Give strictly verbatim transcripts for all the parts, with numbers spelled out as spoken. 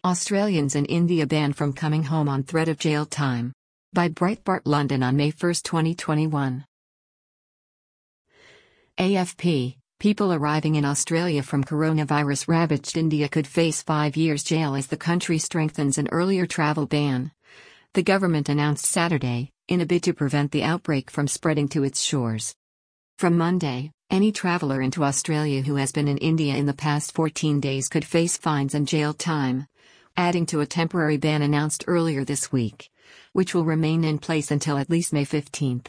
Australians in India banned from coming home on threat of jail time. By Breitbart London on May first, twenty twenty-one. A F P, people arriving in Australia from coronavirus-ravaged India could face five years jail as the country strengthens an earlier travel ban. The government announced Saturday, in a bid to prevent the outbreak from spreading to its shores. From Monday, any traveller into Australia who has been in India in the past fourteen days could face fines and jail time, adding to a temporary ban announced earlier this week, which will remain in place until at least May fifteenth.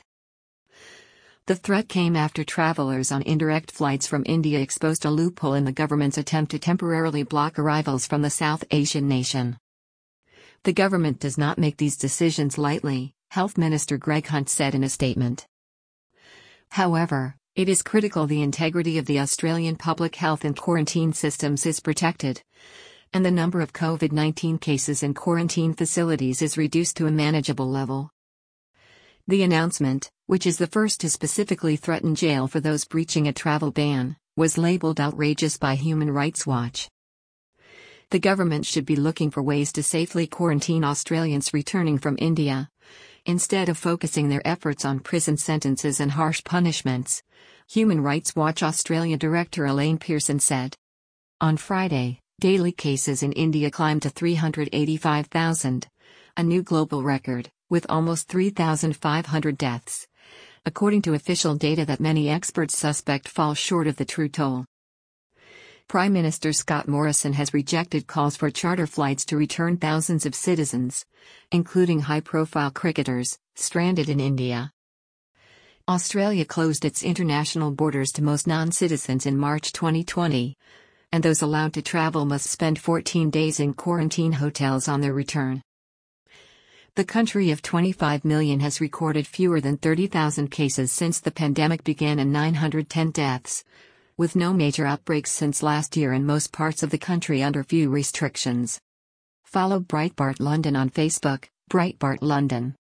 The threat came after travelers on indirect flights from India exposed a loophole in the government's attempt to temporarily block arrivals from the South Asian nation. The government does not make these decisions lightly, Health Minister Greg Hunt said in a statement. However, it is critical the integrity of the Australian public health and quarantine systems is protected, and the number of COVID nineteen cases in quarantine facilities is reduced to a manageable level. The announcement, which is the first to specifically threaten jail for those breaching a travel ban, was labelled outrageous by Human Rights Watch. The government should be looking for ways to safely quarantine Australians returning from India, instead of focusing their efforts on prison sentences and harsh punishments, Human Rights Watch Australia Director Elaine Pearson said. On Friday, daily cases in India climbed to three hundred eighty-five thousand, a new global record, with almost three thousand five hundred deaths, according to official data that many experts suspect fall short of the true toll. Prime Minister Scott Morrison has rejected calls for charter flights to return thousands of citizens, including high-profile cricketers, stranded in India. Australia closed its international borders to most non-citizens in March twenty twenty, and those allowed to travel must spend fourteen days in quarantine hotels on their return. The country of twenty-five million has recorded fewer than thirty thousand cases since the pandemic began and nine hundred ten deaths, with no major outbreaks since last year in most parts of the country under few restrictions. Follow Breitbart London on Facebook, Breitbart London.